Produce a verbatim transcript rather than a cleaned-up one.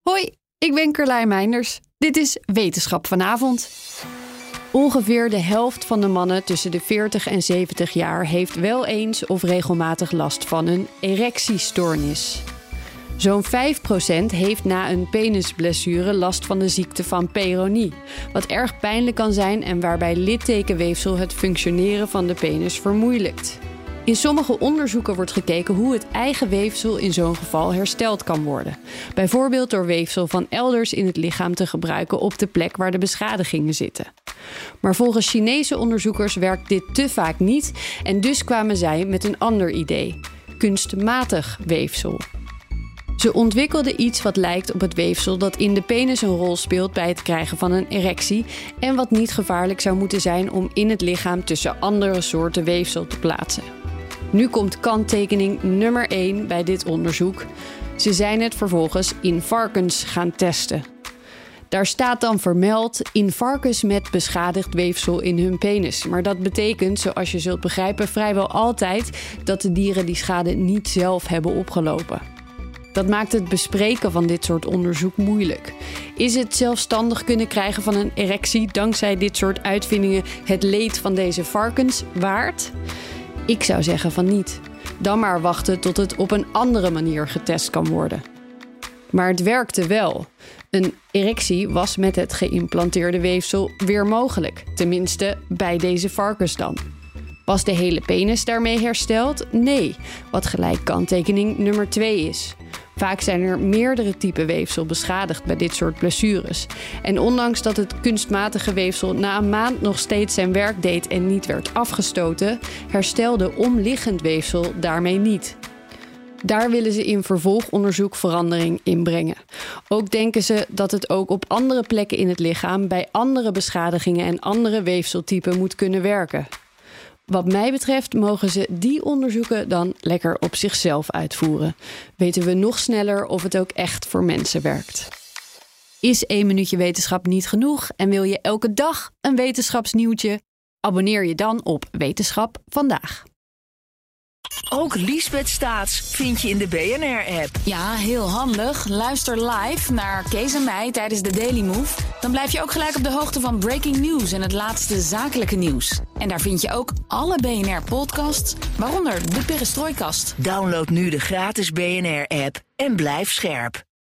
Hoi, ik ben Carlijn Meinders. Dit is Wetenschap vanavond. Ongeveer de helft van de mannen tussen de veertig en zeventig jaar heeft wel eens of regelmatig last van een erectiestoornis. Zo'n vijf procent heeft na een penisblessure last van de ziekte van Peyronie, wat erg pijnlijk kan zijn en waarbij littekenweefsel het functioneren van de penis vermoeilijkt. In sommige onderzoeken wordt gekeken hoe het eigen weefsel in zo'n geval hersteld kan worden. Bijvoorbeeld door weefsel van elders in het lichaam te gebruiken op de plek waar de beschadigingen zitten. Maar volgens Chinese onderzoekers werkt dit te vaak niet en dus kwamen zij met een ander idee: kunstmatig weefsel. Ze ontwikkelden iets wat lijkt op het weefsel dat in de penis een rol speelt bij het krijgen van een erectie en wat niet gevaarlijk zou moeten zijn om in het lichaam tussen andere soorten weefsel te plaatsen. Nu komt kanttekening nummer één bij dit onderzoek. Ze zijn het vervolgens in varkens gaan testen. Daar staat dan vermeld in varkens met beschadigd weefsel in hun penis. Maar dat betekent, zoals je zult begrijpen, vrijwel altijd dat de dieren die schade niet zelf hebben opgelopen. Dat maakt het bespreken van dit soort onderzoek moeilijk. Is het zelfstandig kunnen krijgen van een erectie dankzij dit soort uitvindingen het leed van deze varkens waard? Ik zou zeggen van niet. Dan maar wachten tot het op een andere manier getest kan worden. Maar het werkte wel. Een erectie was met het geïmplanteerde weefsel weer mogelijk. Tenminste, bij deze varkens dan. Was de hele penis daarmee hersteld? Nee, wat gelijk kanttekening nummer twee is. Vaak zijn er meerdere typen weefsel beschadigd bij dit soort blessures. En ondanks dat het kunstmatige weefsel na een maand nog steeds zijn werk deed en niet werd afgestoten, herstelde omliggend weefsel daarmee niet. Daar willen ze in vervolgonderzoek verandering in brengen. Ook denken ze dat het ook op andere plekken in het lichaam bij andere beschadigingen en andere weefseltypen moet kunnen werken. Wat mij betreft mogen ze die onderzoeken dan lekker op zichzelf uitvoeren. Weten we nog sneller of het ook echt voor mensen werkt. Is één minuutje wetenschap niet genoeg en wil je elke dag een wetenschapsnieuwtje? Abonneer je dan op Wetenschap Vandaag. Ook Liesbeth Staats vind je in de B N R-app. Ja, heel handig. Luister live naar Kees en mij tijdens de Daily Move. Dan blijf je ook gelijk op de hoogte van breaking news en het laatste zakelijke nieuws. En daar vind je ook alle B N R-podcasts, waaronder de Perestrooikast. Download nu de gratis B N R-app en blijf scherp.